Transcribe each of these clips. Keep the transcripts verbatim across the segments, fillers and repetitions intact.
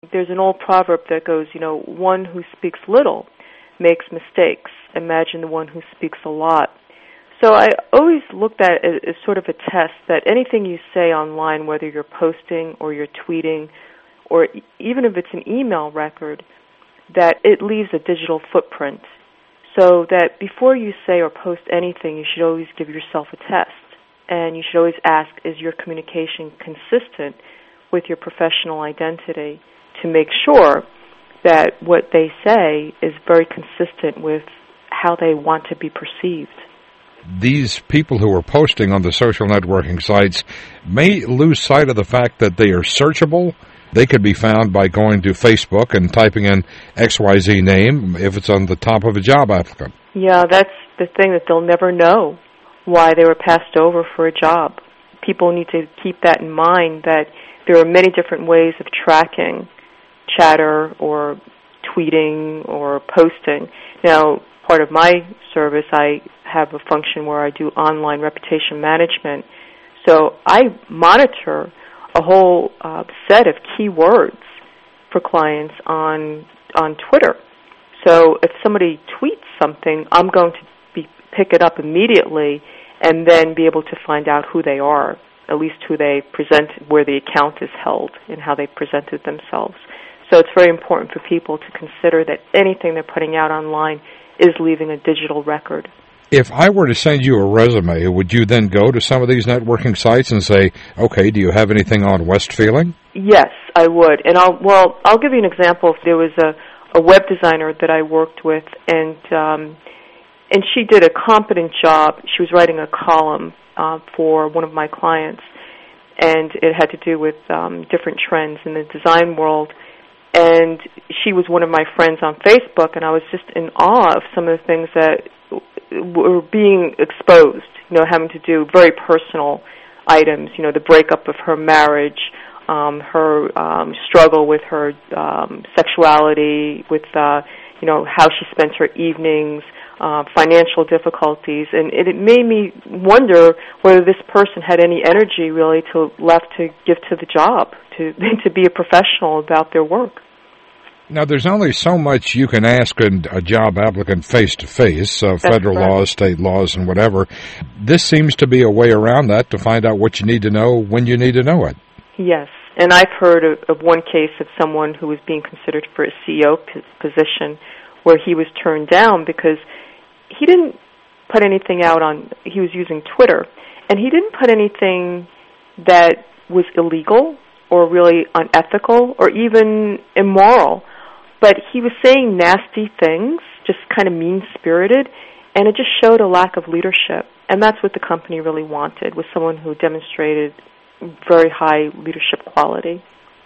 There's an old proverb that goes, you know, one who speaks little makes mistakes. Imagine the one who speaks a lot. So I always looked at it as sort of a test that anything you say online, whether you're posting or you're tweeting, or even if it's an email record, that it leaves a digital footprint. So that before you say or post anything, you should always give yourself a test. And you should always ask, is your communication consistent with your professional identity, to make sure that what they say is very consistent with how they want to be perceived. These people who are posting on the social networking sites may lose sight of the fact that they are searchable. They could be found by going to Facebook and typing in X Y Z name if it's on the top of a job applicant. Yeah, that's the thing, that they'll never know why they were passed over for a job. People need to keep that in mind, that there are many different ways of tracking chatter or tweeting or posting. Now, part of my service, I have a function where I do online reputation management. So I monitor a whole uh, set of keywords for clients on on Twitter. So if somebody tweets something, I'm going to be, pick it up immediately and then be able to find out who they are, at least who they present, where the account is held, and how they presented themselves. So it's very important for people to consider that anything they're putting out online is leaving a digital record. If I were to send you a resume, would you then go to some of these networking sites and say, okay, do you have anything on Westphaling? Yes, I would. And I'll, well, I'll give you an example. There was a, a web designer that I worked with, and um, and she did a competent job. She was writing a column uh, for one of my clients, and it had to do with um, different trends in the design world. And she was one of my friends on Facebook, and I was just in awe of some of the things that were being exposed, you know, having to do very personal items, you know, the breakup of her marriage, um, her um, struggle with her um, sexuality, with, uh, you know, how she spent her evenings, uh, financial difficulties. And it, it made me wonder whether this person had any energy really to left to give to the job, to to be a professional about their work. Now, there's only so much you can ask a job applicant face-to-face, uh, federal correct. laws, state laws, and whatever. This seems to be a way around that to find out what you need to know when you need to know it. Yes, and I've heard of, of one case of someone who was being considered for a C E O p- position where he was turned down because he didn't put anything out on, he was using Twitter, and he didn't put anything that was illegal or really unethical or even immoral. But he was saying nasty things, just kind of mean-spirited, and it just showed a lack of leadership. And that's what the company really wanted, was someone who demonstrated very high leadership quality.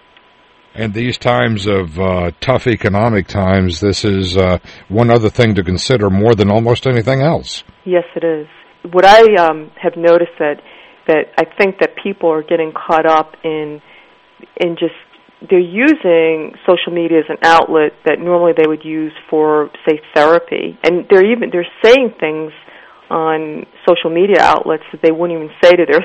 And these times of uh, tough economic times, this is uh, one other thing to consider more than almost anything else. Yes, it is. What I um, have noticed that that I think that people are getting caught up in in just, they're using social media as an outlet that normally they would use for, say, therapy. And they're even, they're saying things on social media outlets that they wouldn't even say to their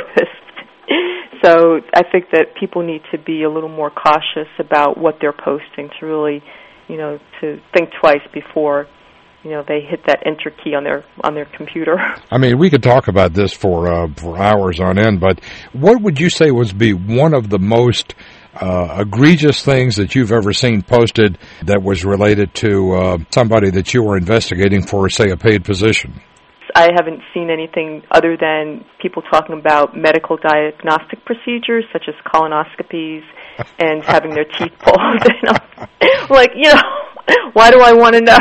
therapist. So I think that people need to be a little more cautious about what they're posting, to really, you know, to think twice before, you know, they hit that enter key on their on their computer. I mean, we could talk about this for uh, for hours on end, but what would you say was be one of the most uh, egregious things that you've ever seen posted that was related to uh, somebody that you were investigating for, say, a paid position? I haven't seen anything other than people talking about medical diagnostic procedures, such as colonoscopies and having their teeth pulled. You know? Like, you know, why do I want to know?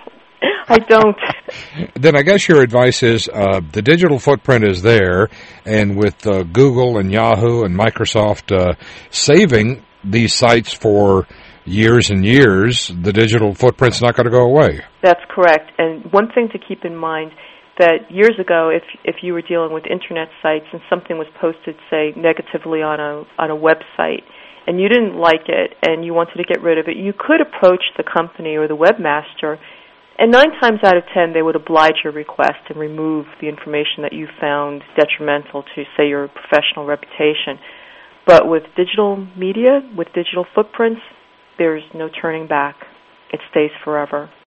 I don't. Then I guess your advice is uh, the digital footprint is there, and with uh, Google and Yahoo and Microsoft uh, saving these sites for years and years, the digital footprint's not going to go away. That's correct. And one thing to keep in mind, that years ago, if if you were dealing with internet sites and something was posted, say, negatively on a on a website, and you didn't like it and you wanted to get rid of it, you could approach the company or the webmaster, and nine times out of ten, they would oblige your request and remove the information that you found detrimental to, say, your professional reputation. But with digital media, with digital footprints, there's no turning back. It stays forever.